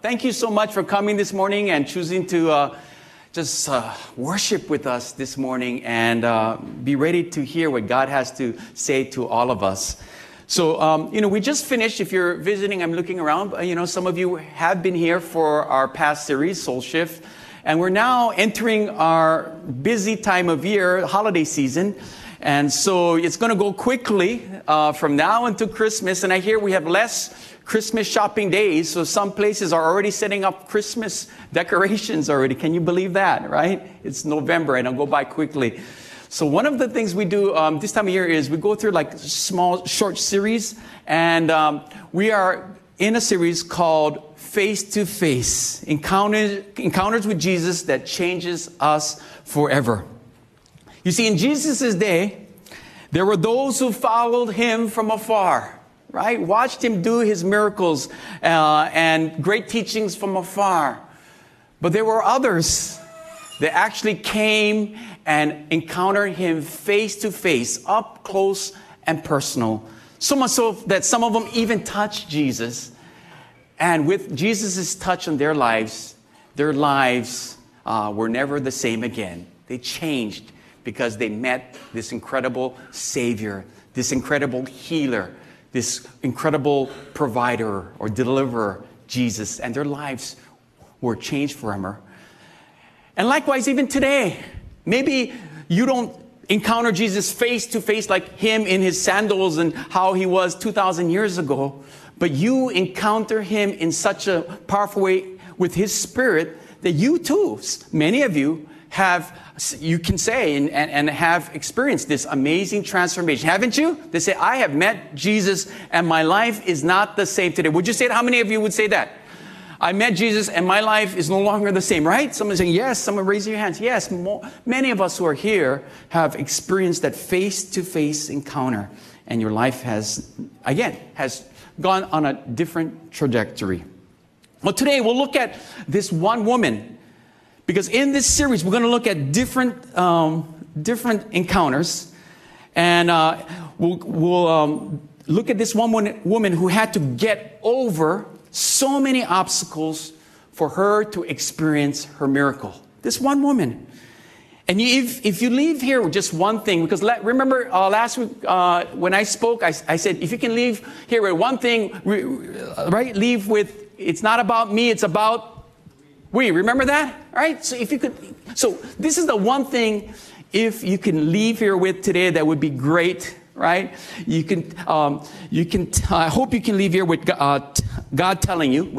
Thank you so much for coming this morning and choosing to just worship with us this morning and be ready to hear what God has to say to all of us. So, we just finished. If you're visiting, I'm looking around. Some of you have been here for our past series, Soul Shift. And we're now entering our busy time of year, holiday season. And so it's going to go quickly from now until Christmas. And I hear we have less Christmas shopping days. So some places are already setting up Christmas decorations already. Can you believe that, right? It's November and it'll go by quickly. So one of the things we do this time of year is we go through like small, short series. And we are in a series called Face to Face, Encounters with Jesus that changes us forever. You see, in Jesus' day, there were those who followed him from afar, right? Watched him do his miracles and great teachings from afar. But there were others that actually came and encountered him face to face, up close and personal. So much so that some of them even touched Jesus. And with Jesus' touch on their lives were never the same again. They changed because they met this incredible Savior, this incredible healer, this incredible provider or deliverer, Jesus, and their lives were changed forever. And likewise, even today, maybe you don't encounter Jesus face to face like him in his sandals and how he was 2,000 years ago, but you encounter him in such a powerful way with his Spirit that you too, many of you, you can say and have experienced this amazing transformation. Haven't you? They say, I have met Jesus and my life is not the same today. Would you say that? How many of you would say that? I met Jesus and my life is no longer the same, right? Someone saying yes. Someone raising your hands. Yes, many of us who are here have experienced that face-to-face encounter. And your life has gone on a different trajectory. Well, today we'll look at this one woman. Because in this series, we're going to look at different encounters. And we'll look at this one woman who had to get over so many obstacles for her to experience her miracle. This one woman. And if you leave here with just one thing, because remember last week when I spoke, I said, if you can leave here with one thing, right? Leave with, it's not about me, it's about we. Remember that? Right? So this is the one thing, if you can leave here with today, that would be great, right? I hope you can leave here with God telling you,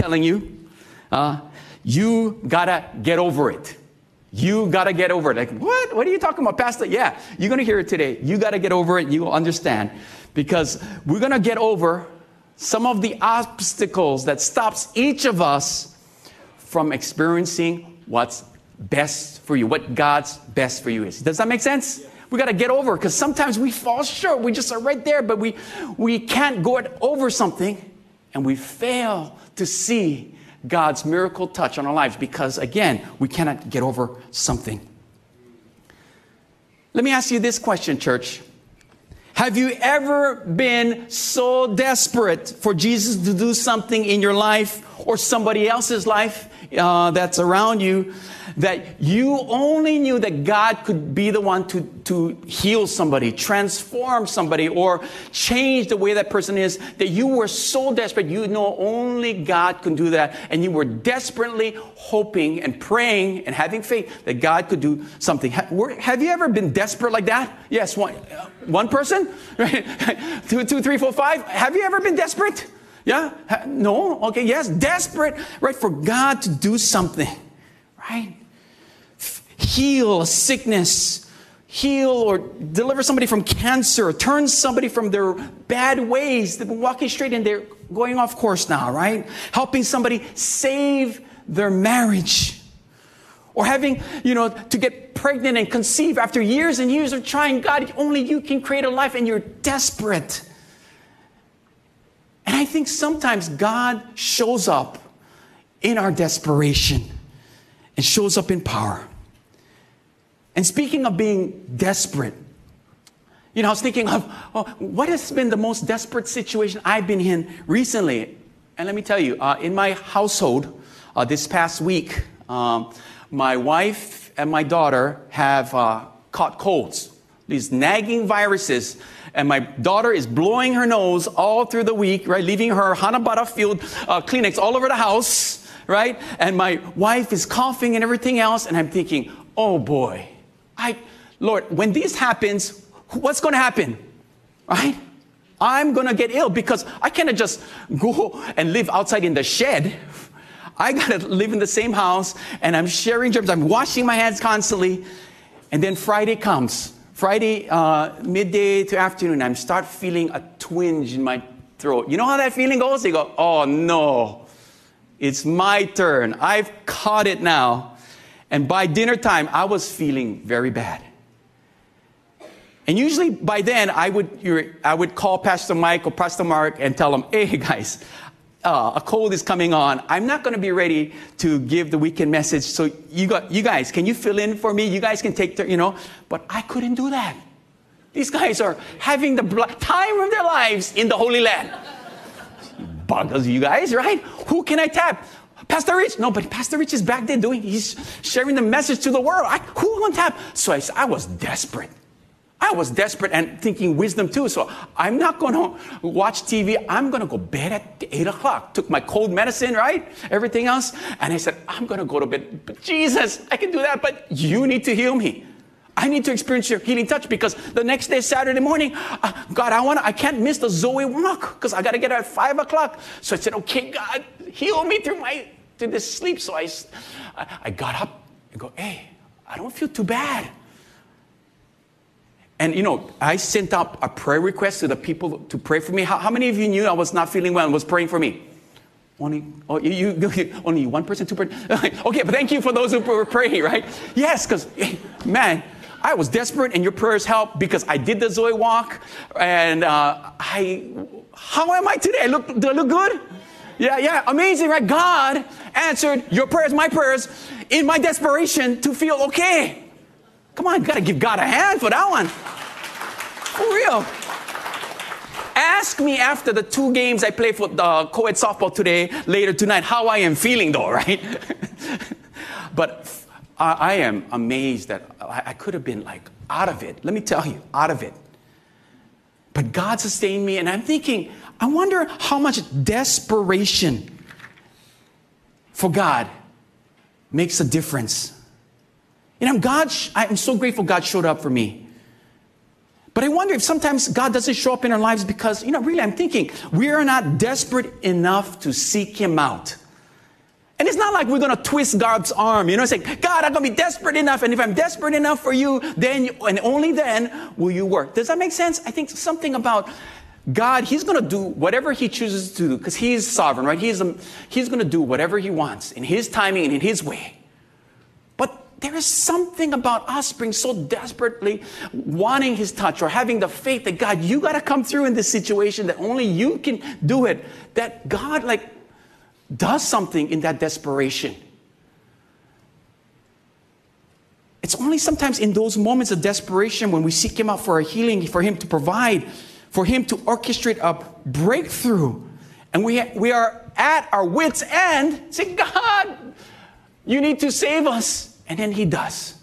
you gotta get over it. You gotta get over it. Like, what? What are you talking about, Pastor? Yeah, you're gonna hear it today. You gotta get over it. You will understand. Because we're gonna get over some of the obstacles that stops each of us from experiencing what's best for you, what God's best for you is. Does that make sense? We got to get over, because sometimes we fall short. We just are right there, but we can't go over something, and we fail to see God's miracle touch on our lives because, again, we cannot get over something. Let me ask you this question, church. Have you ever been so desperate for Jesus to do something in your life or somebody else's life that's around you that you only knew that God could be the one to heal somebody, transform somebody, or change the way that person is, that you were so desperate, you know only God can do that, and you were desperately hoping and praying and having faith that God could do something. Have you ever been desperate like that? Yes, one person? Right? 2, 3, 4, 5. Have you ever been desperate? Yeah? No? Okay, yes, desperate, right, for God to do something, right? Heal a sickness, heal or deliver somebody from cancer, turn somebody from their bad ways. They've been walking straight and they're going off course now, right? Helping somebody save their marriage. Or having, to get pregnant and conceive after years and years of trying. God, only you can create a life, and you're desperate. And I think sometimes God shows up in our desperation and shows up in power. And speaking of being desperate, I was thinking of what has been the most desperate situation I've been in recently. And let me tell you, in my household this past week, my wife and my daughter have caught colds, these nagging viruses. And my daughter is blowing her nose all through the week, right? Leaving her Hanabata filled Kleenex all over the house, right? And my wife is coughing and everything else. And I'm thinking, oh boy, Lord, when this happens, what's going to happen, right? I'm going to get ill because I cannot just go and live outside in the shed. I got to live in the same house, and I'm sharing germs. I'm washing my hands constantly. And then Friday comes. Friday, midday to afternoon, I start feeling a twinge in my throat. You know how that feeling goes? You go, oh no, it's my turn. I've caught it now. And by dinner time, I was feeling very bad. And usually by then, I would call Pastor Mike or Pastor Mark and tell them, hey guys, a cold is coming on. I'm not going to be ready to give the weekend message. So you guys, can you fill in for me? You guys can take But I couldn't do that. These guys are having the time of their lives in the Holy Land. Buggers, you guys, right? Who can I tap? Pastor Rich? No, but Pastor Rich is back there he's sharing the message to the world. Who can tap? So I was desperate. I was desperate and thinking wisdom too. So I'm not going to watch TV. I'm going to go bed at 8 o'clock. Took my cold medicine, right? Everything else. And I said, I'm going to go to bed. But Jesus, I can do that. But you need to heal me. I need to experience your healing touch because the next day, Saturday morning, God, I can't miss the Zoe walk because I got to get out at 5 o'clock. So I said, okay, God, heal me through this sleep. So I got up and go, hey, I don't feel too bad. And, I sent out a prayer request to the people to pray for me. How many of you knew I was not feeling well and was praying for me? Only one person, 2 person. Okay, but thank you for those who were praying, right? Yes, because, man, I was desperate and your prayers helped because I did the Zoe walk. And how am I today? Do I look good? Yeah, amazing, right? God answered your prayers, my prayers, in my desperation to feel okay. Come on, got to give God a hand for that one. For real. Ask me after the 2 games I played for the co-ed softball later tonight, how I am feeling though, right? But I am amazed that I could have been out of it. Let me tell you, out of it. But God sustained me, and I'm thinking, I wonder how much desperation for God makes a difference. I'm so grateful God showed up for me. But I wonder if sometimes God doesn't show up in our lives because, really I'm thinking we are not desperate enough to seek Him out. And it's not like we're going to twist God's arm, say, God, I'm going to be desperate enough. And if I'm desperate enough for you, and only then will you work. Does that make sense? I think something about God, He's going to do whatever He chooses to do because He's sovereign, right? He's going to do whatever He wants in His timing and in His way. There is something about us being so desperately wanting His touch or having the faith that God, you got to come through in this situation that only you can do it. That God does something in that desperation. It's only sometimes in those moments of desperation when we seek Him out for a healing, for Him to provide, for Him to orchestrate a breakthrough. And we are at our wits' end, say, God, you need to save us. And then He does.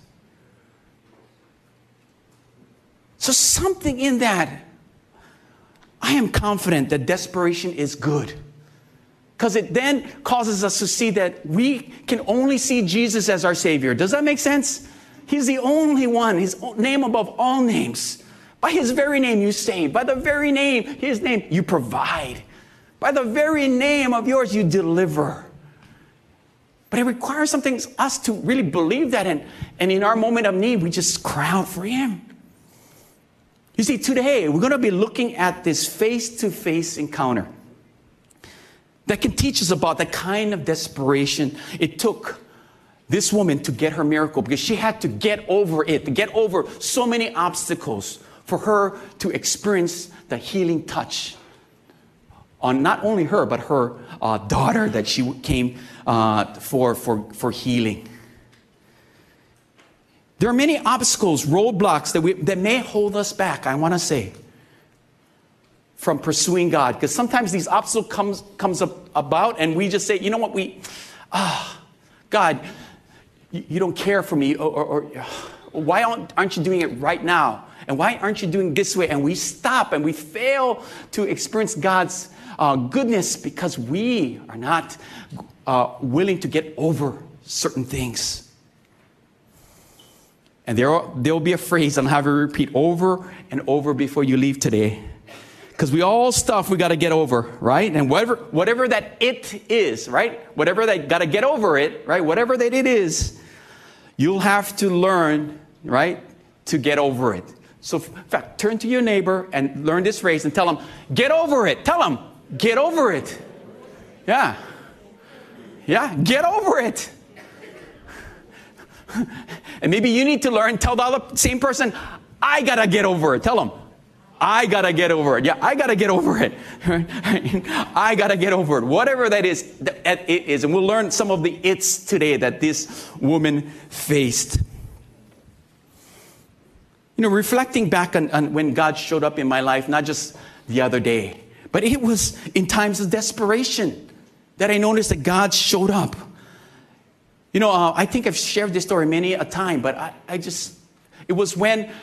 So something in that, I am confident that desperation is good. Because it then causes us to see that we can only see Jesus as our Savior. Does that make sense? He's the only one, His name above all names. By His very name you save. By the very name, His name, you provide. By the very name of yours, you deliver. But it requires something us to really believe that. And in our moment of need, we just cry out for Him. You see, today, we're going to be looking at this face-to-face encounter that can teach us about the kind of desperation it took this woman to get her miracle, because she had to get over it, to get over so many obstacles for her to experience the healing touch on not only her, but her daughter that she came for healing. There are many obstacles, roadblocks that may hold us back, I want to say, from pursuing God. Because sometimes these obstacles comes about and we just say, you know what, God, you don't care for me, or why aren't you doing it right now? And why aren't you doing this way? And we stop and we fail to experience God's goodness because we are not willing to get over certain things. And there will be a phrase I'm having to repeat over and over before you leave today. Because we all stuff we got to get over, right? And whatever that it is, right? Whatever that got to get over it, right? Whatever that it is, you'll have to learn, right, to get over it. So, in fact, turn to your neighbor and learn this phrase and tell them, get over it. Tell them, get over it. Yeah. Yeah, get over it. And maybe you need to learn, tell the other same person, I got to get over it. Tell them, I got to get over it. Yeah, I got to get over it. I got to get over it. Whatever that is, it is. And we'll learn some of the it's today that this woman faced. You know, reflecting back on when God showed up in my life, not just the other day, but it was in times of desperation that I noticed that God showed up. You know, I think I've shared this story many a time, but it was when,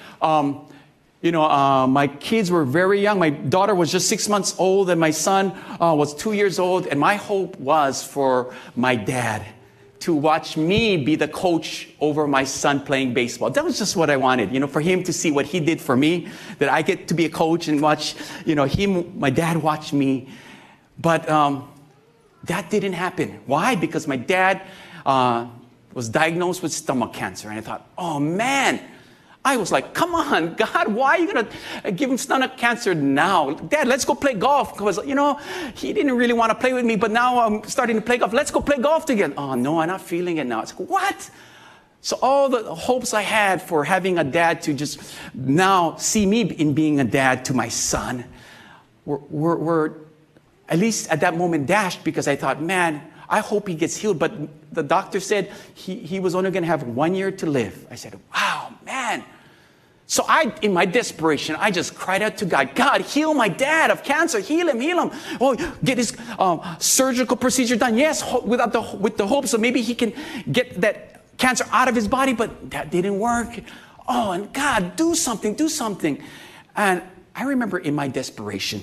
my kids were very young. My daughter was just 6 months old and my son was 2 years old. And my hope was for my dad to watch me be the coach over my son playing baseball. That was just what I wanted, for him to see what he did for me, that I get to be a coach and watch, my dad watch me. But that didn't happen. Why? Because my dad was diagnosed with stomach cancer. And I thought, oh man, I was like, come on, God, why are you going to give him stomach cancer now? Dad, let's go play golf. Because, he didn't really want to play with me, but now I'm starting to play golf. Let's go play golf together. Oh, no, I'm not feeling it now. It's like, what? So all the hopes I had for having a dad to just now see me in being a dad to my son were at least at that moment dashed, because I thought, man, I hope he gets healed. But the doctor said he was only going to have 1 year to live. I said, wow, man. So in my desperation, I just cried out to God, God, heal my dad of cancer. Heal him. Oh, get his surgical procedure done. Yes, with the hopes of maybe he can get that cancer out of his body. But that didn't work. Oh, and God, do something. And I remember in my desperation,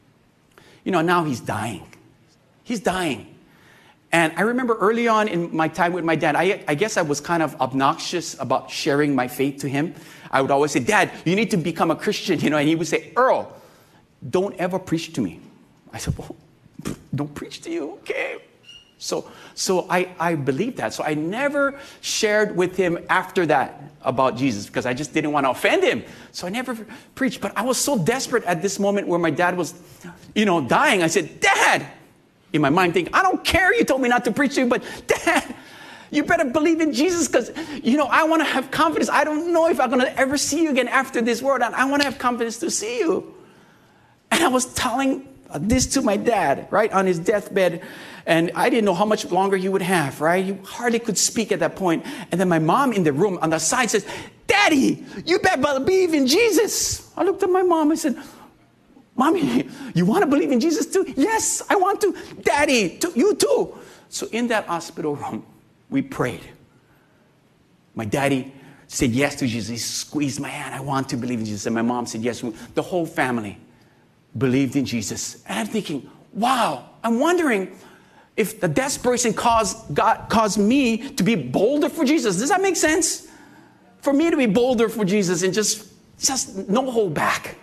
now he's dying. He's dying. And I remember early on in my time with my dad, I guess I was kind of obnoxious about sharing my faith to him. I would always say, Dad, you need to become a Christian, and he would say, Earl, don't ever preach to me. I said, well, don't preach to you, okay. So I believed that. So I never shared with him after that about Jesus, because I just didn't want to offend him. So I never preached. But I was so desperate at this moment where my dad was, dying. I said, Dad, in my mind thinking, I don't care you told me not to preach to you, but Dad, you better believe in Jesus, because, I want to have confidence. I don't know if I'm going to ever see you again after this world, and I want to have confidence to see you. And I was telling this to my dad, right, on his deathbed, and I didn't know how much longer he would have, right? He hardly could speak at that point. And then my mom in the room on the side says, Daddy, you better believe in Jesus. I looked at my mom and said, Mommy, you want to believe in Jesus too? Yes, I want to. Daddy, you too. So in that hospital room, we prayed. My daddy said yes to Jesus. He squeezed my hand. I want to believe in Jesus. And my mom said yes. The whole family believed in Jesus. And I'm thinking, wow, I'm wondering if the desperation caused me to be bolder for Jesus. Does that make sense? For me to be bolder for Jesus and just no hold back.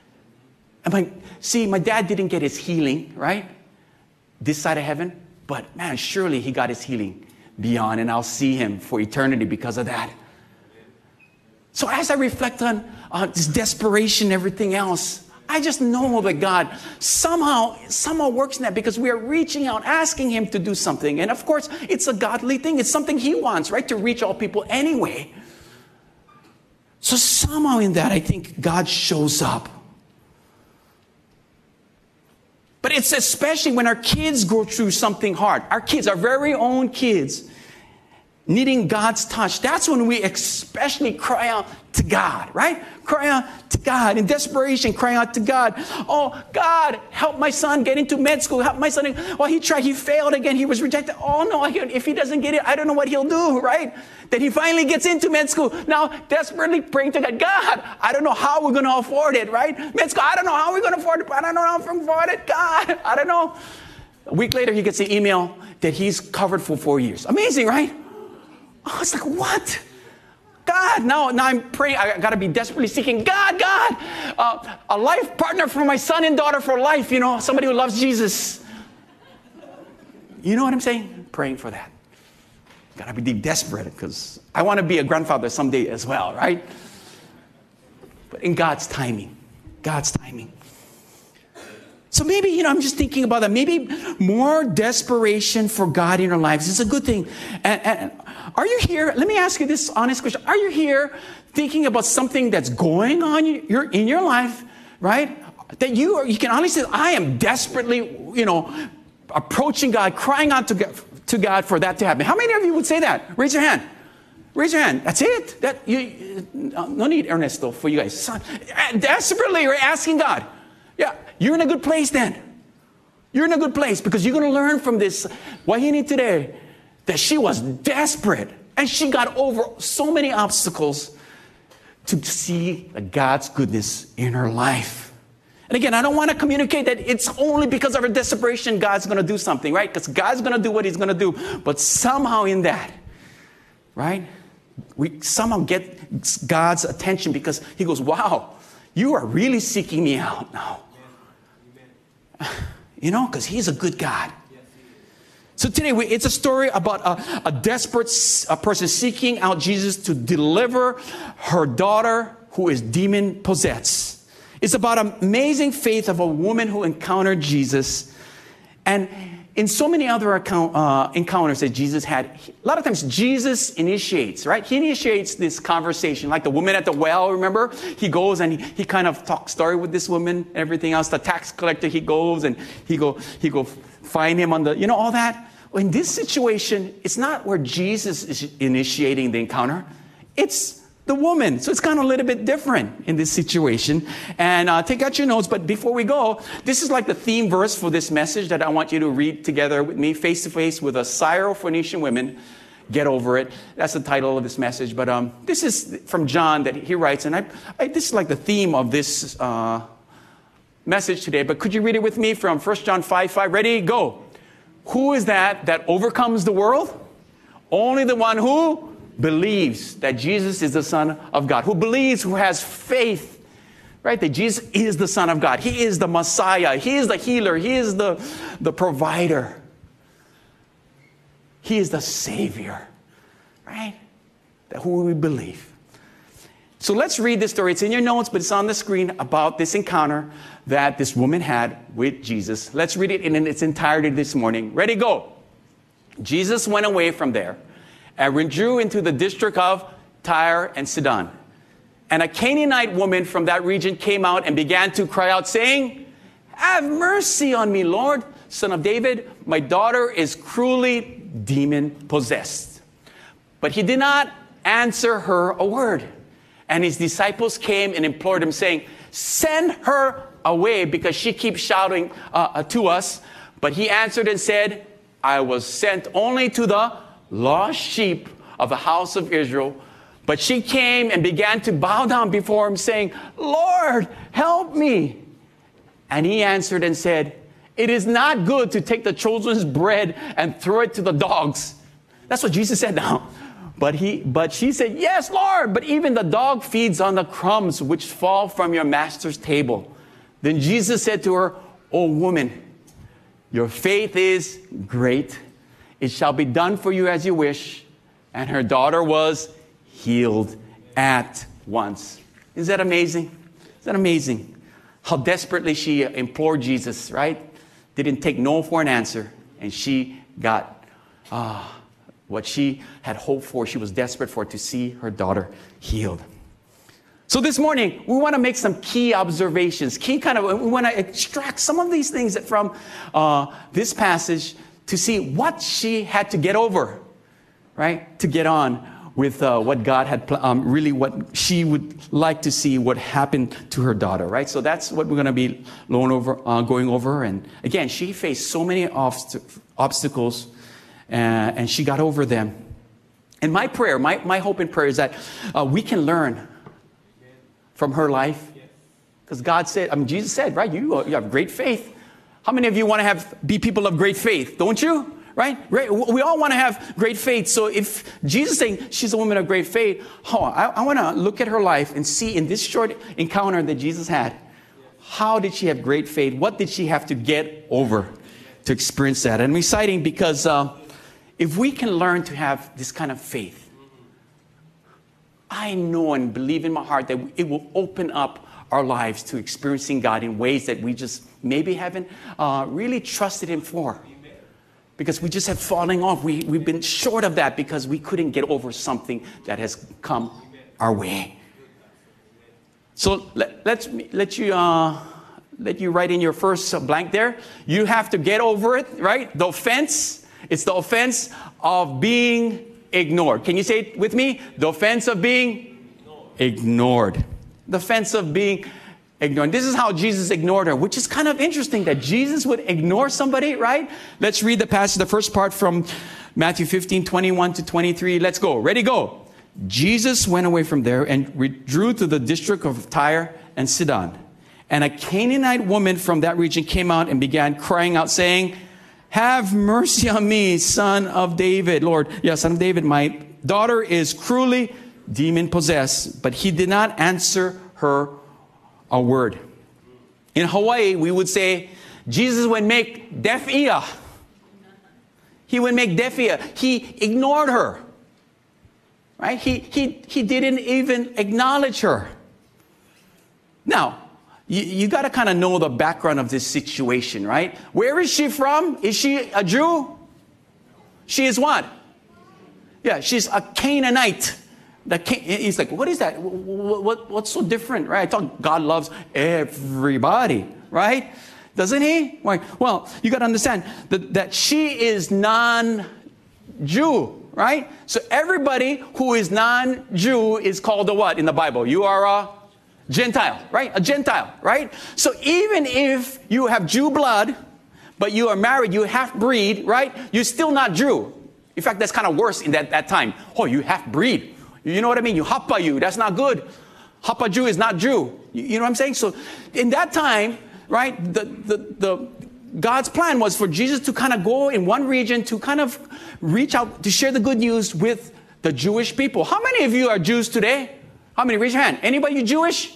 My dad didn't get his healing, right? This side of heaven. But man, surely he got his healing beyond, and I'll see him for eternity because of that. So as I reflect on this desperation and everything else, I just know that God somehow works in that, because we are reaching out, asking him to do something. And of course, it's a godly thing. It's something he wants, right? To reach all people anyway. So somehow in that, I think God shows up. But it's especially when our kids go through something hard. Our kids, our very own kids. needing God's touch, that's when we especially cry out to God, right? Cry out to God. In desperation, cry out to God. Oh, God, help my son get into med school. Help my son. Well, he tried. He failed again. He was rejected. Oh, no, if he doesn't get it, I don't know what he'll do, right? Then he finally gets into med school. Now, desperately praying to God. God, I don't know how we're going to afford it, right? Med school, I don't know how we're going to afford it. I don't know how we're going to afford it. God, I don't know. A week later, he gets the email that he's covered for 4 years. Amazing, right? Oh, it's like, what? God, now I'm praying. I got to be desperately seeking God, a life partner for my son and daughter for life, somebody who loves Jesus. You know what I'm saying? Praying for that. Got to be desperate because I want to be a grandfather someday as well, right? But in God's timing. So maybe, I'm just thinking about that. Maybe more desperation for God in our lives is a good thing. And are you here? Let me ask you this honest question. Are you here thinking about something that's going on in your life, right? That you can honestly say, I am desperately, approaching God, crying out to God for that to happen. How many of you would say that? Raise your hand. Raise your hand. That's it. No need, Ernesto, for you guys. Desperately, you're asking God. Yeah, you're in a good place then. You're in a good place because you're going to learn from this, Wahini today, that she was desperate and she got over so many obstacles to see God's goodness in her life. And again, I don't want to communicate that it's only because of her desperation God's going to do something, right? Because God's going to do what he's going to do. But somehow in that, right, we somehow get God's attention because he goes, wow, you are really seeking me out now. Because he's a good God. So today, it's a story about a desperate person seeking out Jesus to deliver her daughter who is demon-possessed. It's about amazing faith of a woman who encountered Jesus. And in so many other encounters that Jesus had, a lot of times Jesus initiates, right? He initiates this conversation. Like the woman at the well, remember? He goes and he kind of talks story with this woman, everything else. The tax collector, he goes and he go find him on the, all that. In this situation, it's not where Jesus is initiating the encounter. It's the woman. So it's kind of a little bit different in this situation. And take out your notes. But before we go, this is like the theme verse for this message that I want you to read together with me, face to face with a Syrophoenician women. Get over it. That's the title of this message. But this is from John that he writes. And this is like the theme of this message today. But could you read it with me from 1 John 5:5? Ready? Go. Who is that overcomes the world? Only the one who believes that Jesus is the Son of God. Who believes, who has faith, right? That Jesus is the Son of God. He is the Messiah. He is the healer. He is the provider. He is the Savior, right? That who we believe. So let's read this story. It's in your notes, but it's on the screen about this encounter that this woman had with Jesus. Let's read it in its entirety this morning. Ready, go. Jesus went away from there and withdrew into the district of Tyre and Sidon. And a Canaanite woman from that region came out and began to cry out, saying, have mercy on me, Lord, Son of David. My daughter is cruelly demon-possessed. But he did not answer her a word. And his disciples came and implored him, saying, send her away because she keeps shouting to us. But he answered and said, I was sent only to the lost sheep of the house of Israel. But she came and began to bow down before him, saying, Lord, help me. And he answered and said, it is not good to take the children's bread and throw it to the dogs. That's what Jesus said now. But she said, yes, Lord, but even the dog feeds on the crumbs which fall from your master's table. Then Jesus said to her, O woman, your faith is great. It shall be done for you as you wish. And her daughter was healed at once. Is that amazing? Is that amazing? How desperately she implored Jesus, right? Didn't take no for an answer. And she got what she had hoped for. She was desperate for, to see her daughter healed. So this morning, we want to make some key observations. We want to extract some of these things from this passage to see what she had to get over. right, to get on with what God had, really what she would like to see what happened to her daughter, right? So that's what we're going to be going over. And again, she faced so many obstacles, and she got over them. And my prayer, my hope and prayer is that we can learn from her life. Because God said, Jesus said, right, you have great faith. How many of you want to be people of great faith? Don't you? Right? We all want to have great faith. So if Jesus is saying she's a woman of great faith, I want to look at her life and see in this short encounter that Jesus had, how did she have great faith? What did she have to get over to experience that? And I'm exciting because if we can learn to have this kind of faith, I know and believe in my heart that it will open up our lives to experiencing God in ways that we just maybe haven't really trusted Him for. Because we just have fallen off. We've been short of that because we couldn't get over something that has come our way. So let you write in your first blank there. You have to get over it, right? The offense. It's the offense of being ignored. Can you say it with me? The offense of being ignored. The offense of being ignored. This is how Jesus ignored her, which is kind of interesting that Jesus would ignore somebody, right? Let's read the passage, the first part from Matthew 15, 21 to 23. Let's go. Ready, go. Jesus went away from there and withdrew to the district of Tyre and Sidon. And a Canaanite woman from that region came out and began crying out, saying, "Have mercy on me, son of David." Lord, son of David, my daughter is cruelly demon-possessed. But he did not answer her a word. In Hawaii, we would say, Jesus would make deaf ear. He would make deaf ear. He ignored her. Right? He didn't even acknowledge her. Now, you got to kind of know the background of this situation, right? Where is she from? Is she a Jew? She is what? Yeah, she's a Canaanite. He's like, what is that? What's so different, right? I thought God loves everybody, right? Doesn't He? Well, you got to understand that she is non-Jew, right? So everybody who is non-Jew is called a what in the Bible? You are a Gentile, right? A Gentile, right? So even if you have Jew blood, but you are married, you half-breed, right? You're still not Jew. In fact, that's kind of worse in that time. Oh, you half-breed. You know what I mean? You Hapa you. That's not good. Hapa Jew is not Jew. You know what I'm saying? So in that time, right, the God's plan was for Jesus to kind of go in one region to kind of reach out to share the good news with the Jewish people. How many of you are Jews today? How many? Raise your hand. Anybody Jewish?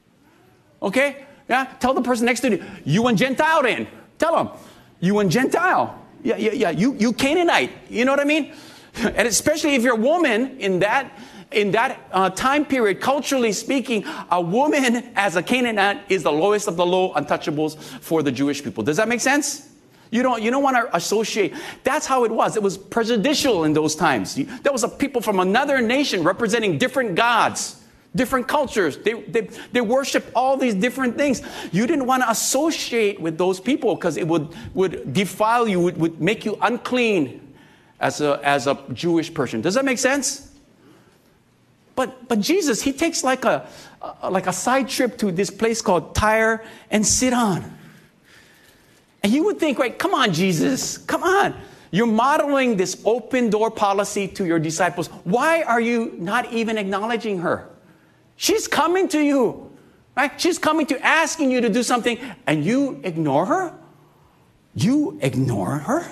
Okay. Yeah. Tell the person next to you, you and Gentile then. Tell them, you and Gentile. Yeah. You Canaanite. You know what I mean? And especially if you're a woman in that time period, culturally speaking, a woman as a Canaanite is the lowest of the low untouchables for the Jewish people. Does that make sense? You don't want to associate. That's how it was. It was prejudicial in those times. There was a people from another nation representing different gods, different cultures. They worship all these different things. You didn't want to associate with those people because it would defile you, would make you unclean as a Jewish person. Does that make sense? But Jesus, He takes like a side trip to this place called Tyre and Sidon. And you would think, right, come on, Jesus, come on. You're modeling this open door policy to your disciples. Why are you not even acknowledging her? She's coming to you, right? She's coming to asking you to do something, and you ignore her? You ignore her?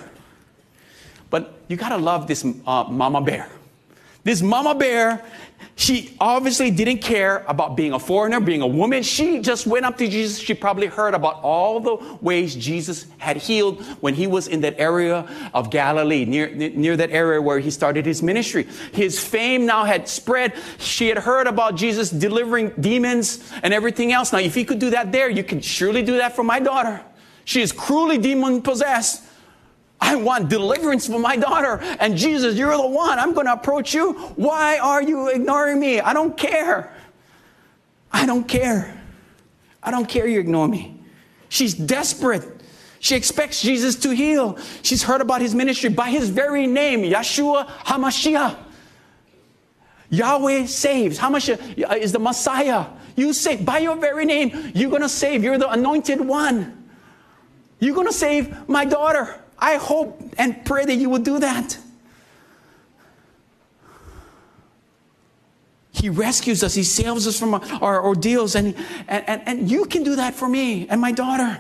But you got to love this mama bear. This mama bear, she obviously didn't care about being a foreigner, being a woman. She just went up to Jesus. She probably heard about all the ways Jesus had healed when He was in that area of Galilee, near that area where He started His ministry. His fame now had spread. She had heard about Jesus delivering demons and everything else. Now, if He could do that there, you can surely do that for my daughter. She is cruelly demon-possessed. I want deliverance for my daughter. And Jesus, you're the one. I'm going to approach you. Why are you ignoring me? I don't care. I don't care. I don't care you ignore me. She's desperate. She expects Jesus to heal. She's heard about his ministry by his very name, Yeshua HaMashiach. Yahweh saves. HaMashiach is the Messiah. You say, by your very name, you're going to save. You're the anointed one. You're going to save my daughter. I hope and pray that you will do that. He rescues us. He saves us from our ordeals. And you can do that for me and my daughter.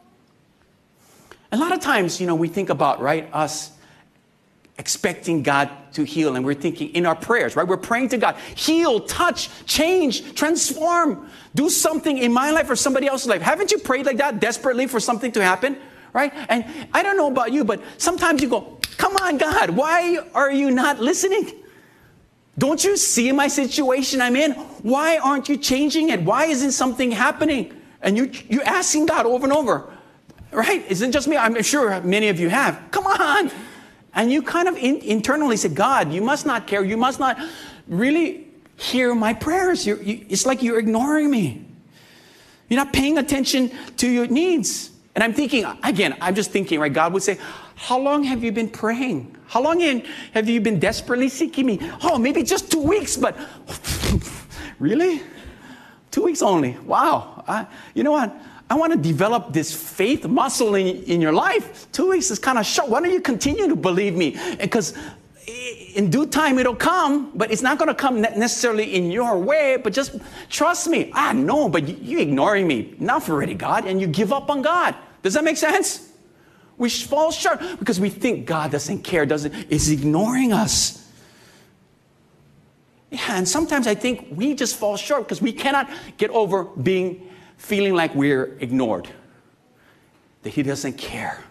A lot of times, we think about, right, us expecting God to heal. And we're thinking in our prayers, right? We're praying to God, heal, touch, change, transform, do something in my life or somebody else's life. Haven't you prayed like that desperately for something to happen, right? And I don't know about you, but sometimes you go, come on, God, why are you not listening? Don't you see my situation I'm in? Why aren't you changing it? Why isn't something happening? And you're asking God over and over, right? Isn't just me? I'm sure many of you have. Come on. And you kind of internally say, God, you must not care. You must not really hear my prayers. It's like you're ignoring me. You're not paying attention to your needs. And I'm thinking, again, I'm just thinking, right? God would say, how long have you been praying? How long have you been desperately seeking me? Oh, maybe just 2 weeks, but really? 2 weeks only. Wow. You know what? I want to develop this faith muscle in your life. 2 weeks is kind of short. Why don't you continue to believe me? Because in due time it'll come, but it's not going to come necessarily in your way, but just trust me. No, but you're ignoring me. Enough already, God. And you give up on God. Does that make sense? We fall short because we think God doesn't care, is ignoring us. Yeah, and sometimes I think we just fall short because we cannot get over feeling like we're ignored, that he doesn't care.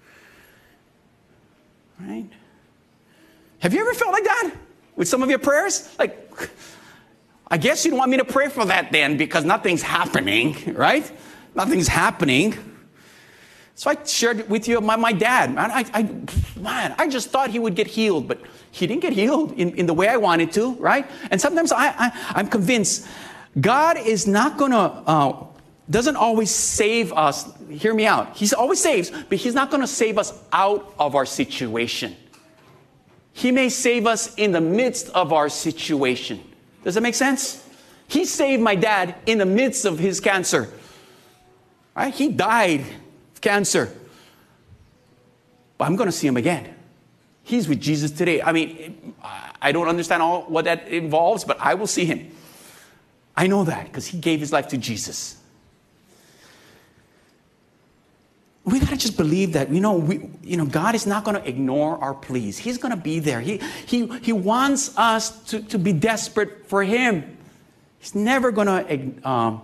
Right? Have you ever felt like that with some of your prayers? Like, I guess you don't want me to pray for that then because nothing's happening, right? Nothing's happening. So I shared with you my dad. I just thought he would get healed, but he didn't get healed in the way I wanted to, right? And sometimes I'm convinced God is not going to, doesn't always save us. Hear me out. He always saves, but he's not going to save us out of our situation. He may save us in the midst of our situation. Does that make sense? He saved my dad in the midst of his cancer. Right? He died of cancer. But I'm going to see him again. He's with Jesus today. I mean, I don't understand all what that involves, but I will see him. I know that because he gave his life to Jesus. We got to just believe that, God is not going to ignore our pleas. He's going to be there. He wants us to be desperate for him. He's never going to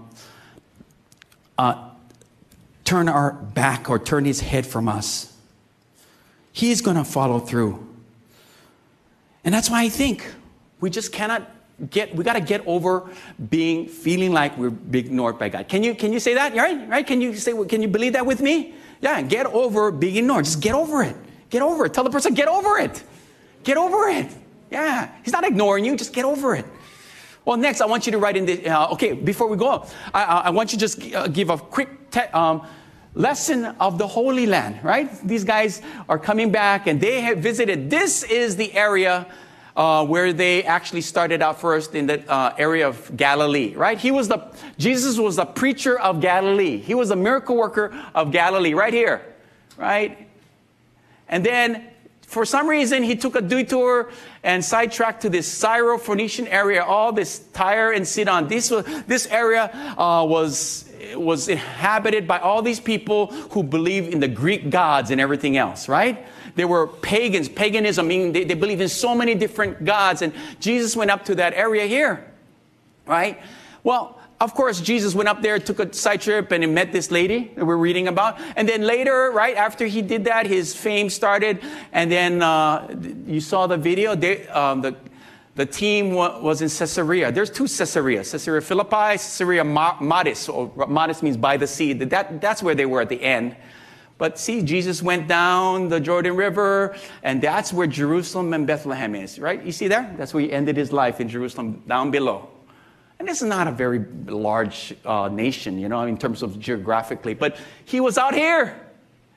turn our back or turn his head from us. He's going to follow through. And that's why I think we just cannot we got to get over feeling like we're being ignored by God. Can you say that? Right? Can you believe that with me? Yeah, get over being ignored. Just get over it. Get over it. Tell the person, get over it. Get over it. Yeah, he's not ignoring you. Just get over it. Well, next, I want you to write in the, before we go, I want you to just give a quick lesson of the Holy Land, right? These guys are coming back and they have visited. This is the area where they actually started out first in the area of Galilee, right? Jesus was the preacher of Galilee. He was a miracle worker of Galilee, right here, right? And then, for some reason, he took a detour and sidetracked to this Syro-Phoenician area, all this Tyre and Sidon. This area was inhabited by all these people who believe in the Greek gods and everything else, right? They were pagans. Paganism, meaning they believe in so many different gods. And Jesus went up to that area here, right? Well, of course, Jesus went up there, took a side trip, and he met this lady that we're reading about. And then later, right after he did that, his fame started. And then you saw the video. The team was in Caesarea. There's two Caesareas. Caesarea Philippi, Caesarea Maris. Or Maris means by the sea. That's where they were at the end. But see, Jesus went down the Jordan River, and that's where Jerusalem and Bethlehem is, right? You see there? That's where he ended his life, in Jerusalem, down below. And this is not a very large nation, in terms of geographically. But he was out here.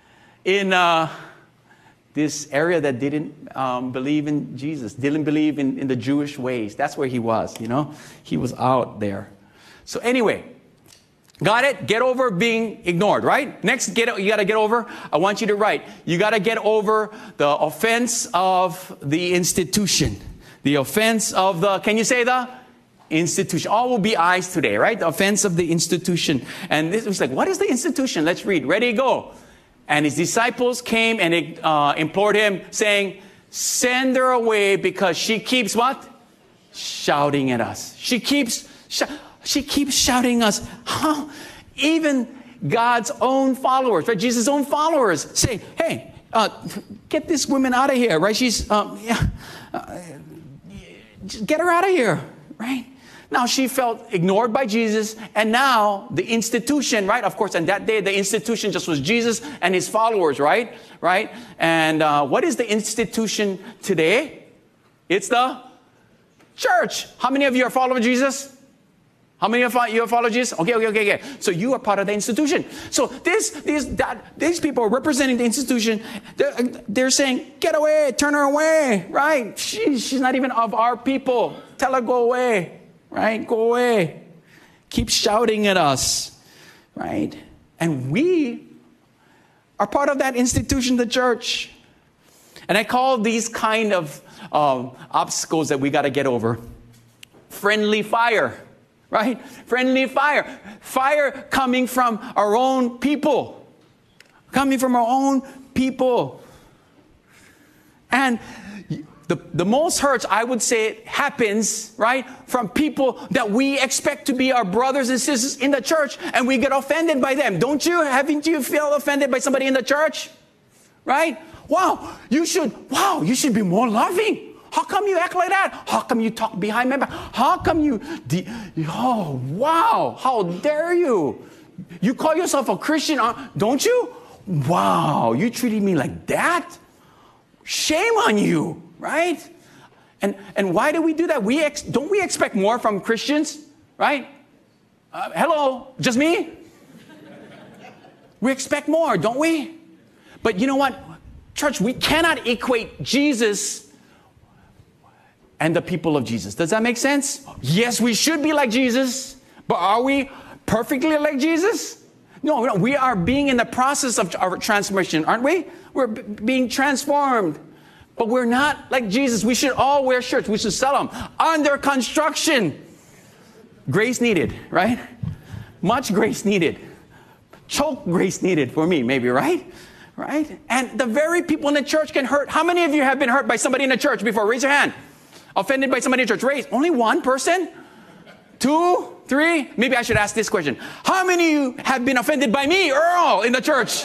in this area that didn't believe in Jesus, didn't believe in the Jewish ways. That's where he was, you know. He was out there. So anyway, got it? Get over being ignored, right? Next, you got to get over. I want you to write. You got to get over the offense of the institution. The offense of the, can you say the? Institution. All will be eyes today, right? The offense of the institution. And this was like, what is the institution? Let's read. Ready, go. And his disciples came and implored him, saying, send her away because she keeps what? Shouting at us. She keeps shouting us. Huh? Even God's own followers, right? Jesus' own followers say, hey, get this woman out of here, right? She's, just get her out of here, right? Now she felt ignored by Jesus, and now the institution, right? Of course, on that day, the institution just was Jesus and his followers, right? Right? And what is the institution today? It's the church. How many of you are following Jesus? How many of you follow Jesus? Okay. So you are part of the institution. So these people are representing the institution. They're saying, get away, turn her away, right? She's not even of our people. Tell her, go away, right? Go away. Keep shouting at us, right? And we are part of that institution, the church. And I call these kind of obstacles that we got to get over friendly fire. Right? Friendly fire. Fire coming from our own people. Coming from our own people. And the most hurts, I would say, happens, right, from people that we expect to be our brothers and sisters in the church, and we get offended by them. Don't you? Haven't you feel offended by somebody in the church? Right? Wow, you should be more loving. How come you act like that? How come you talk behind my back? How come you... oh, wow. How dare you? You call yourself a Christian, don't you? Wow, you treated me like that? Shame on you, right? And why do we do that? Don't we expect more from Christians, right? Hello, just me? We expect more, don't we? But you know what? Church, we cannot equate Jesus and the people of Jesus. Does that make sense? Yes, we should be like Jesus, but are we perfectly like Jesus? No, we are being in the process of our transformation, aren't we? We're being transformed, but we're not like Jesus. We should all wear shirts. We should sell them. Under construction. Grace needed, right? Much grace needed. Choke grace needed for me, maybe, right? Right? And the very people in the church can hurt. How many of you have been hurt by somebody in the church before? Raise your hand. Offended by somebody in church? Raise. Only one person? 2, 3? Maybe I should ask this question. How many of you have been offended by me, Earl, in the church?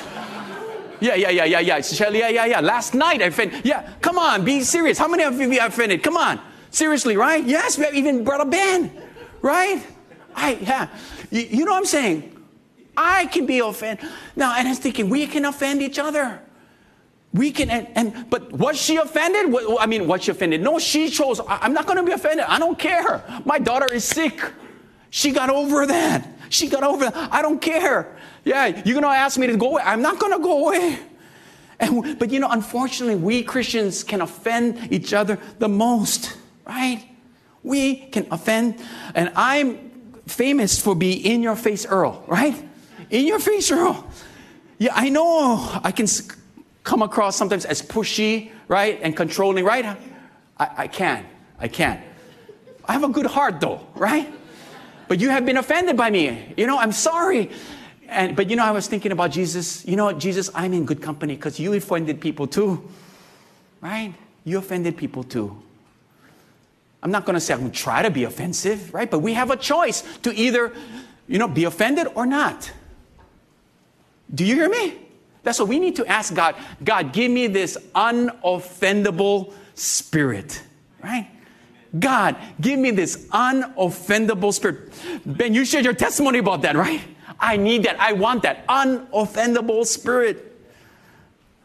Yeah. Shelly, yeah. Last night I offended. Yeah, come on, be serious. How many of you have offended? Come on. Seriously, right? Yes, we have even Brother Ben, right? You know what I'm saying? I can be offended. Now, and I was thinking, we can offend each other. We can, but was she offended? Was she offended? No, she chose, I'm not going to be offended. I don't care. My daughter is sick. She got over that. I don't care. Yeah, you're going to ask me to go away. I'm not going to go away. But unfortunately, we Christians can offend each other the most, right? We can offend. And I'm famous for being in your face Earl, right? In your face Earl. Yeah, I know I can come across sometimes as pushy, right? And controlling, right? I can. I have a good heart though, right? But you have been offended by me. I'm sorry. But I was thinking about Jesus. Jesus, I'm in good company because you offended people too, right? You offended people too. I'm not going to say I'm going to try to be offensive, right? But we have a choice to either, be offended or not. Do you hear me? That's what we need to ask God. God, give me this unoffendable spirit, right? God, give me this unoffendable spirit. Ben, you shared your testimony about that, right? I need that. I want that unoffendable spirit.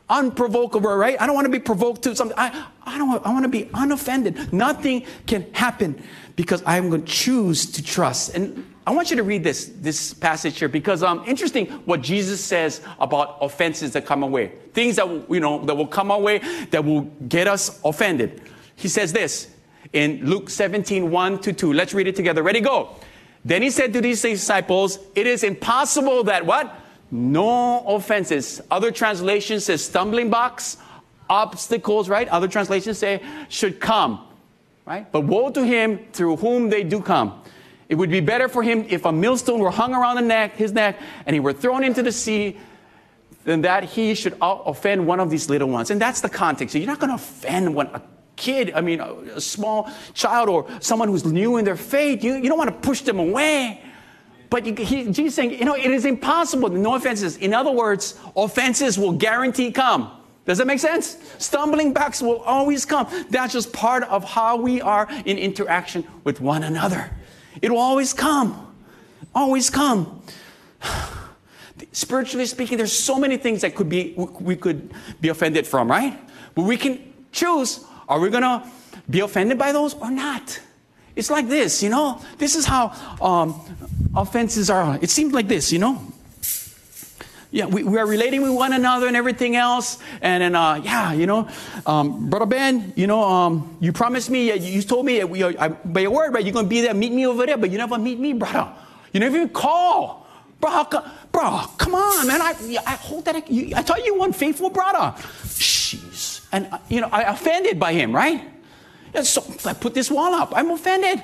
unprovocable, right? I don't want to be provoked to something. I want to be unoffended. Nothing can happen because I'm going to choose to trust. And I want you to read this passage here because interesting what Jesus says about offenses that come our way. Things that, that will come our way that will get us offended. He says this in Luke 17, 1-2. Let's read it together. Ready, go. Then he said to these disciples, it is impossible that what? No offenses. Other translations say stumbling blocks, obstacles, right? Other translations say should come, right? But woe to him through whom they do come. It would be better for him if a millstone were hung around his neck, and he were thrown into the sea, than that he should offend one of these little ones. And that's the context. So you're not going to offend a kid, a small child or someone who's new in their faith. You don't want to push them away. But Jesus is saying, it is impossible. No offenses. In other words, offenses will guarantee come. Does that make sense? Stumbling blocks will always come. That's just part of how we are in interaction with one another. It will always come. Always come. Spiritually speaking, there's so many things that we could be offended from, right? But we can choose, are we going to be offended by those or not? It's like this, This is how offenses are. It seems like this, Yeah, we are relating with one another and everything else. And then, Brother Ben, you promised me, you told me by your word, right, you're going to be there, meet me over there, but you never meet me, brother. You never even call. Bro, come on, man. I hope that I thought you were unfaithful, brother. Jeez. And, I offended by him, right? And so I put this wall up. I'm offended.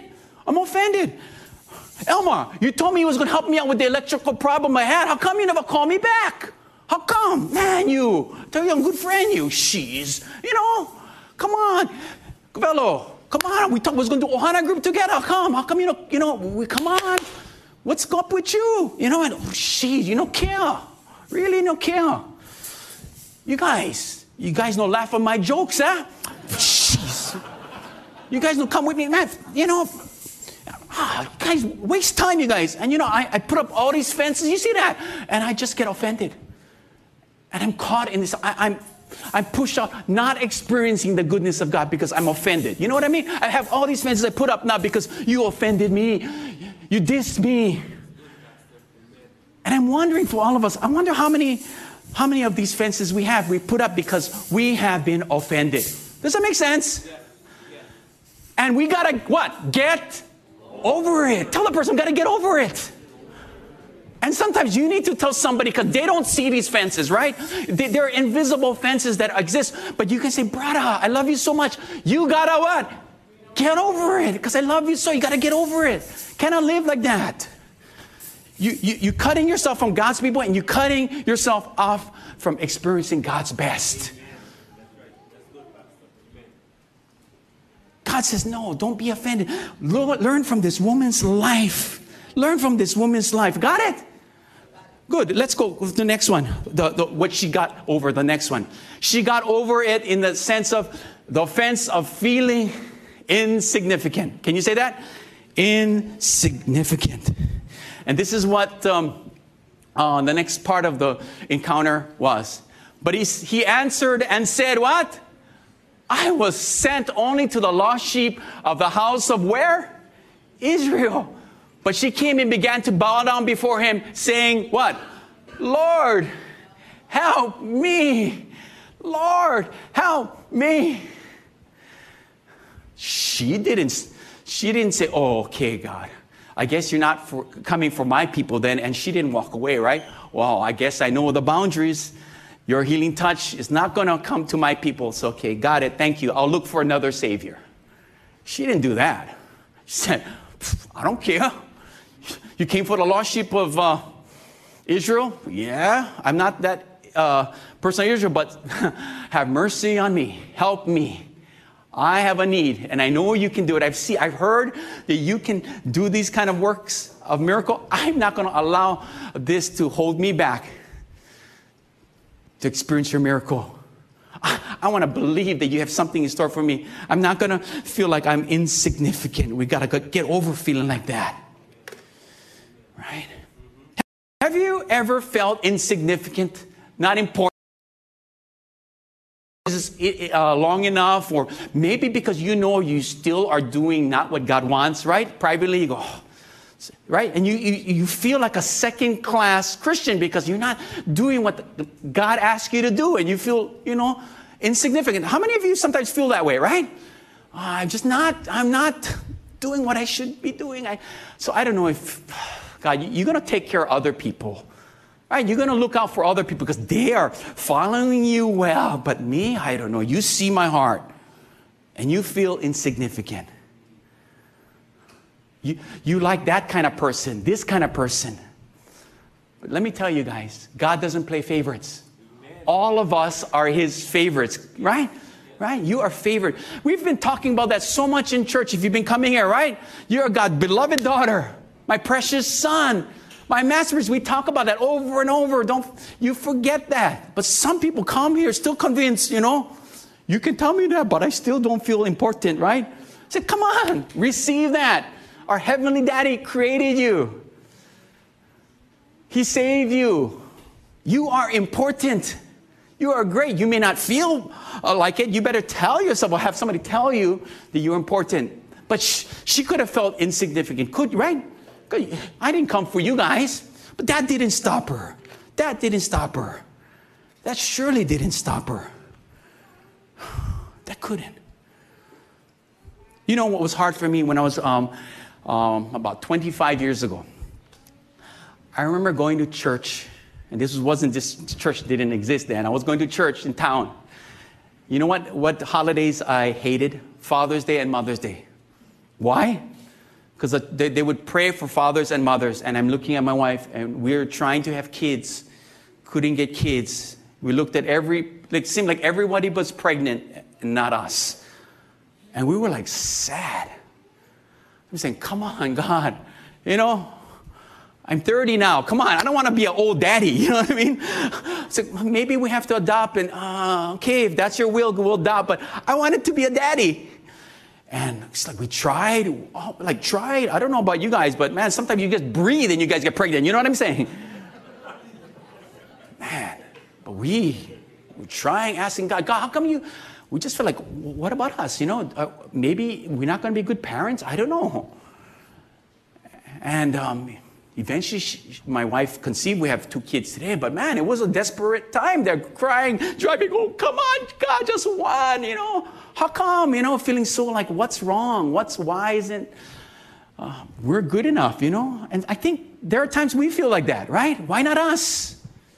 Elmar, you told me you was going to help me out with the electrical problem I had. How come you never called me back? How come? Man, I tell you I'm a good friend, you. Jeez. Come on. Fellow, come on. We thought we was going to do Ohana group together. How come, come on. What's up with you? Jeez, you don't care. Really don't care. You guys don't laugh at my jokes, huh? Jeez. You guys don't come with me, man. Guys, waste time, you guys. And I put up all these fences. You see that? And I just get offended. And I'm caught in this. I'm pushed out, not experiencing the goodness of God because I'm offended. You know what I mean? I have all these fences I put up now because you offended me. You dissed me. And I'm wondering for all of us, I wonder how many of these fences we put up because we have been offended. Does that make sense? And we got to what? Get over it. Tell the person, got to get over it. And sometimes you need to tell somebody because they don't see these fences, right? They're invisible fences that exist. But you can say, brother, I love you so much. You got to what? Get over it because I love you so. You got to get over it. Cannot live like that. You cutting yourself from God's people and you cutting yourself off from experiencing God's best. God says, no, don't be offended. Learn from this woman's life. Learn from this woman's life. Got it? Good. Let's go with the next one. What she got over, the next one. She got over it in the sense of the offense of feeling insignificant. Can you say that? Insignificant. And this is what the next part of the encounter was. But he answered and said, what? I was sent only to the lost sheep of the house of where? Israel. But she came and began to bow down before him, saying, what? Lord, help me. Lord, help me. She didn't say, oh, okay, God. I guess you're not coming for my people then. And she didn't walk away, right? Well, I guess I know the boundaries. Your healing touch is not going to come to my people. So, okay, got it. Thank you. I'll look for another Savior. She didn't do that. She said, I don't care. You came for the lost sheep of Israel? Yeah, I'm not that person of Israel, but have mercy on me. Help me. I have a need, and I know you can do it. I've heard that you can do these kind of works of miracle. I'm not going to allow this to hold me back to experience your miracle. I want to believe that you have something in store for me. I'm not going to feel like I'm insignificant. We got to get over feeling like that. Right? Have you ever felt insignificant, not important? long enough, or maybe because you know you still are doing not what God wants, right? Privately, you go, oh, right? And you feel like a second-class Christian because you're not doing what God asks you to do, and you feel, insignificant. How many of you sometimes feel that way, right? I'm not doing what I should be doing. So I don't know if, God, you're going to take care of other people. Right? You're going to look out for other people because they are following you well. But me, I don't know. You see my heart and you feel insignificant. You like that kind of person, this kind of person. But let me tell you guys, God doesn't play favorites. Amen. All of us are His favorites, right? Right? You are favored. We've been talking about that so much in church. If you've been coming here, right? You're God's beloved daughter, my precious son. My masterpiece, we talk about that over and over. Don't you forget that. But some people come here still convinced, you can tell me that, but I still don't feel important, right? I said, come on, receive that. Our Heavenly Daddy created you. He saved you. You are important. You are great. You may not feel like it. You better tell yourself or have somebody tell you that you're important. But she could have felt insignificant, right? I didn't come for you guys, but that didn't stop her. That didn't stop her. That surely didn't stop her. That couldn't. You know what was hard for me when I was about 25 years ago? I remember going to church, and this church didn't exist then. I was going to church in town. You know what holidays I hated? Father's Day and Mother's Day. Why? Because they would pray for fathers and mothers, and I'm looking at my wife, and we're trying to have kids, couldn't get kids. We looked at it seemed like everybody was pregnant, and not us. And we were like sad. I'm saying, come on, God, I'm 30 now. Come on, I don't want to be an old daddy. You know what I mean? So maybe we have to adopt, and okay, if that's your will, we'll adopt. But I wanted to be a daddy. And it's like we tried. I don't know about you guys, but man, sometimes you just breathe and you guys get pregnant. You know what I'm saying? Man, but we're trying, asking God, how come we just feel like, what about us? Maybe we're not going to be good parents. I don't know. And eventually, my wife conceived. We have 2 kids today. But man, it was a desperate time. They're crying, driving. Oh, come on, God, just one. How come? Feeling so like, what's wrong? Why isn't we're good enough? And I think there are times we feel like that, right? Why not us?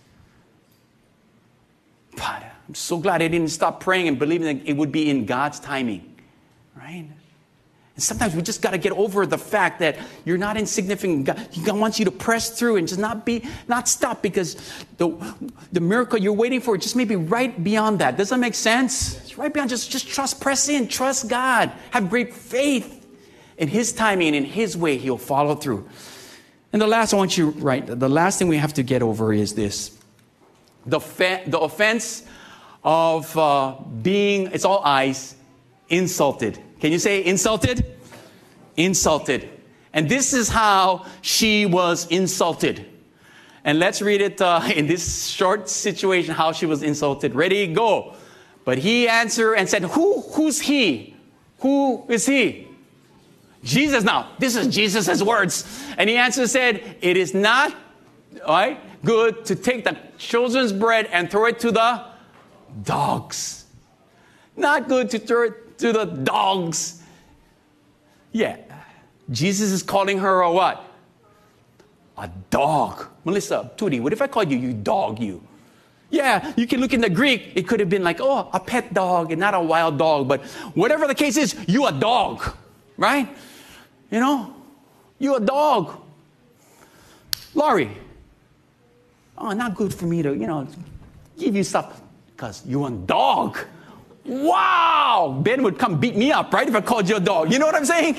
But I'm so glad I didn't stop praying and believing that it would be in God's timing, right? And sometimes we just got to get over the fact that you're not insignificant. God wants you to press through and just not stop, because the miracle you're waiting for just may be right beyond that. Does that make sense? It's right beyond. Just press in, trust God, have great faith in His timing and in His way. He'll follow through. And the last thing we have to get over is this: the offense of being, it's all eyes, insulted. Can you say insulted? Insulted. And this is how she was insulted. And let's read it in this short situation, how she was insulted. Ready, go. But he answered and said, who's he? Who is he? Jesus now. This is Jesus' words. And he answered and said, it is not good to take the children's bread and throw it to the dogs. Not good to throw it to the dogs. Yeah. Jesus is calling her a what? A dog. Melissa, Tootie, what if I called you dog, you? Yeah, you can look in the Greek. It could have been like, a pet dog and not a wild dog. But whatever the case is, you a dog. Right? You a dog. Laurie. Not good for me to, give you stuff because you a dog. Wow! Ben would come beat me up, right, if I called you a dog. You know what I'm saying?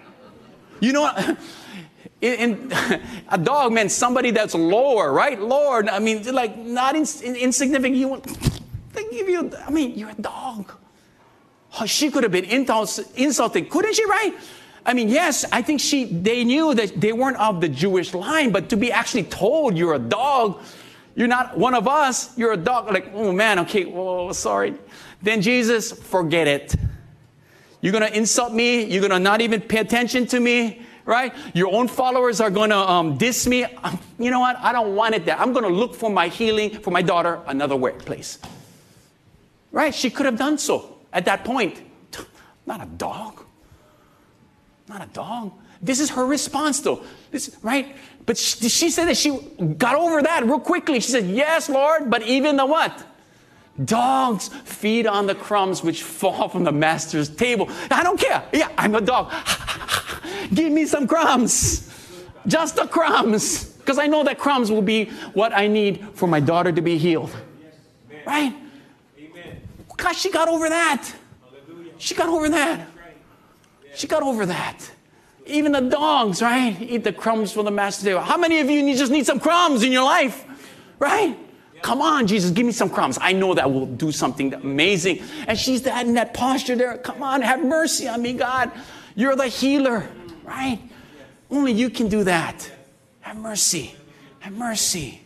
A dog meant somebody that's lower, right? Lower. I mean, like not insignificant. You're a dog. She could have been insulted, couldn't she, right? I mean, yes, I think they knew that they weren't of the Jewish line, but to be actually told you're a dog, you're not one of us, you're a dog, like, oh man, okay, well, sorry. then Jesus, forget it. You're going to insult me. You're going to not even pay attention to me, right? Your own followers are going to diss me. You know what? I don't want it there. I'm going to look for my healing for my daughter another place. Right? She could have done so at that point. Not a dog. Not a dog. This is her response, though. Right? But she said that she got over that real quickly. She said, yes, Lord, but even the what? Dogs feed on the crumbs which fall from the master's table. I don't care. Yeah, I'm a dog. Give me some crumbs. Just the crumbs. Because I know that crumbs will be what I need for my daughter to be healed. Right? Gosh, she got over that. She got over that. She got over that. Even the dogs, right? Eat the crumbs from the master's table. How many of you just need some crumbs in your life? Right? Come on, Jesus, give me some crumbs. I know that will do something amazing. And she's in that posture there. Come on, have mercy on me, God. You're the healer, right? Only you can do that. Have mercy. Have mercy.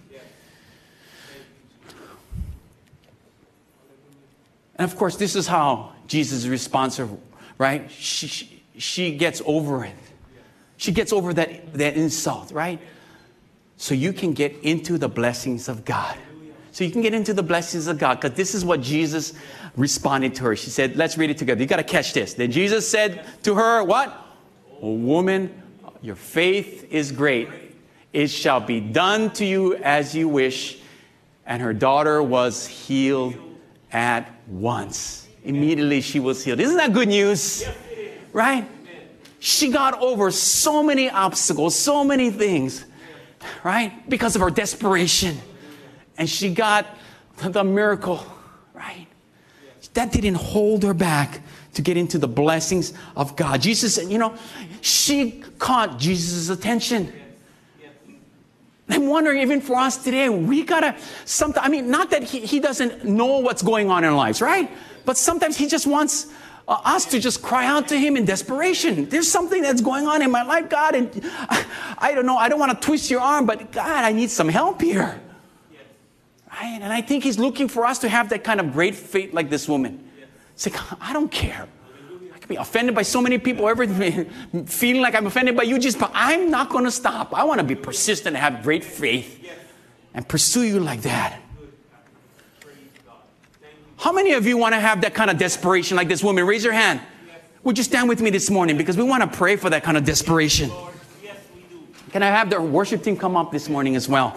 And of course, this is how Jesus responds, right? She gets over it. She gets over that insult, right? So you can get into the blessings of God. So you can get into the blessings of God, because this is what Jesus responded to her. She said, let's read it together. You got to catch this. Then Jesus said to her, what? Oh, woman, your faith is great. It shall be done to you as you wish. And her daughter was healed at once. Immediately she was healed. Isn't that good news? Right? She got over so many obstacles, so many things, right? Because of her desperation. And she got the miracle, right? That didn't hold her back to get into the blessings of God. Jesus, she caught Jesus' attention. I'm wondering, even for us today, we gotta not that he doesn't know what's going on in our lives, right? But sometimes he just wants us to just cry out to him in desperation. There's something that's going on in my life, God, and I don't know. I don't want to twist your arm, but God, I need some help here. Right? And I think he's looking for us to have that kind of great faith like this woman. It's like, I don't care. I can be offended by so many people, everything, feeling like I'm offended by you, but I'm not going to stop. I want to be persistent and have great faith and pursue you like that. How many of you want to have that kind of desperation like this woman? Raise your hand. Would you stand with me this morning? Because we want to pray for that kind of desperation. Can I have the worship team come up this morning as well?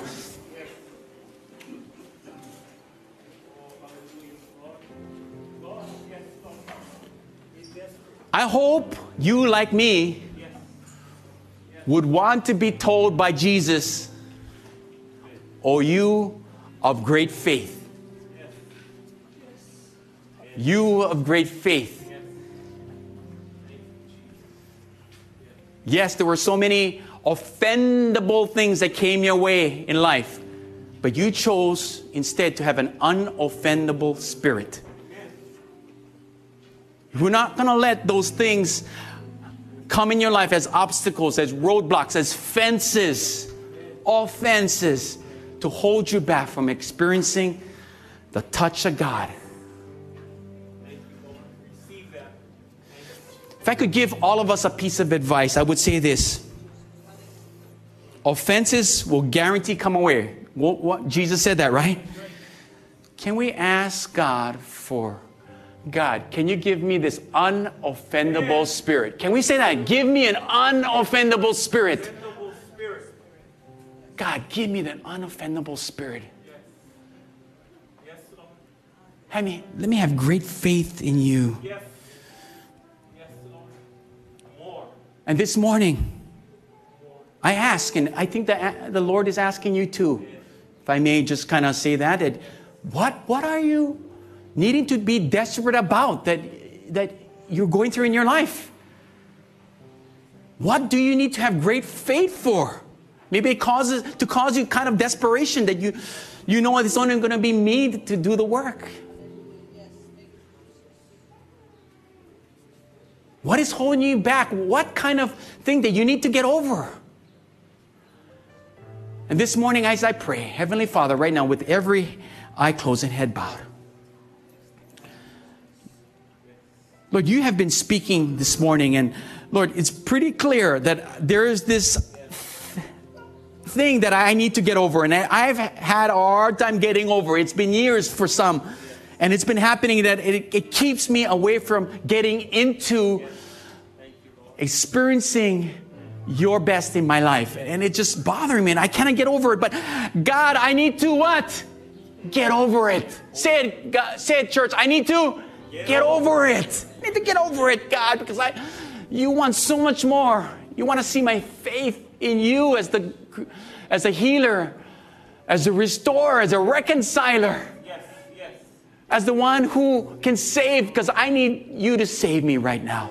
I hope you, like me, would want to be told by Jesus, "O you of great faith." You of great faith. Yes, there were so many offendable things that came your way in life, but you chose instead to have an unoffendable spirit. We're not going to let those things come in your life as obstacles, as roadblocks, as fences, all fences to hold you back from experiencing the touch of God. If I could give all of us a piece of advice, I would say this. Offenses will guarantee come away. What Jesus said that, right? Can we ask God for, God, can you give me this unoffendable spirit? Can we say that? Give me an unoffendable spirit. God, give me that unoffendable spirit. Let me have great faith in you. And this morning, I ask, and I think that the Lord is asking you too, if I may just kind of say that what are you needing to be desperate about that you're going through in your life? What do you need to have great faith for? Maybe it cause you kind of desperation that you know it's only going to be me to do the work. What is holding you back? What kind of thing that you need to get over? And this morning, as I pray, Heavenly Father, right now, with every eye closed and head bowed, Lord, you have been speaking this morning, and Lord, it's pretty clear that there is this thing that I need to get over, and I've had a hard time getting over. It's been years for some, and it's been happening that it keeps me away from getting into experiencing your best in my life, and it's just bothering me, and I cannot get over it. But God, I need to what? Get over it. Say it, God, say it, church. I need to get over it. I need to get over it, God, because you want so much more. You want to see my faith in you as a healer, as a restorer, as a reconciler, as the one who can save, because I need you to save me right now.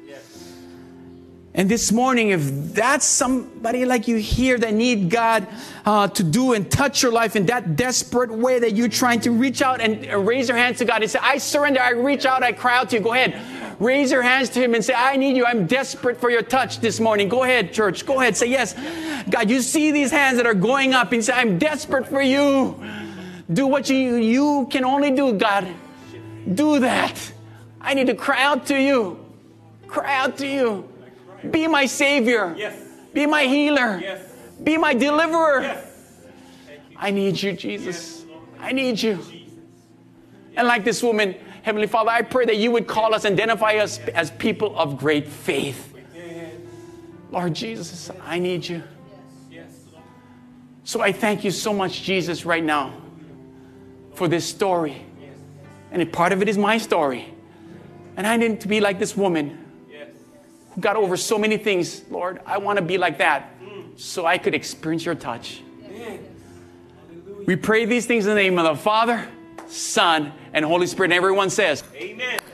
And this morning, if that's somebody like you here that need God to do and touch your life in that desperate way that you're trying to reach out and raise your hands to God and say, I surrender, I reach out, I cry out to you. Go ahead. Raise your hands to Him and say, I need you. I'm desperate for your touch this morning. Go ahead, church. Go ahead. Say, yes. God, you see these hands that are going up and say, I'm desperate for you. Do what you can only do, God. Do that. I need to cry out to you. Cry out to you. Be my Savior. Yes. Be my healer. Yes. Be my deliverer. Yes. I need you, Jesus. Yes, I need you. And like this woman, Heavenly Father, I pray that you would call us, identify us as people of great faith. Lord Jesus, I need you. So I thank you so much, Jesus, right now for this story. And a part of it is my story. And I need to be like this woman who got over so many things. Lord, I want to be like that so I could experience your touch. We pray these things in the name of the Father, Son, and Holy Spirit. And everyone says, Amen.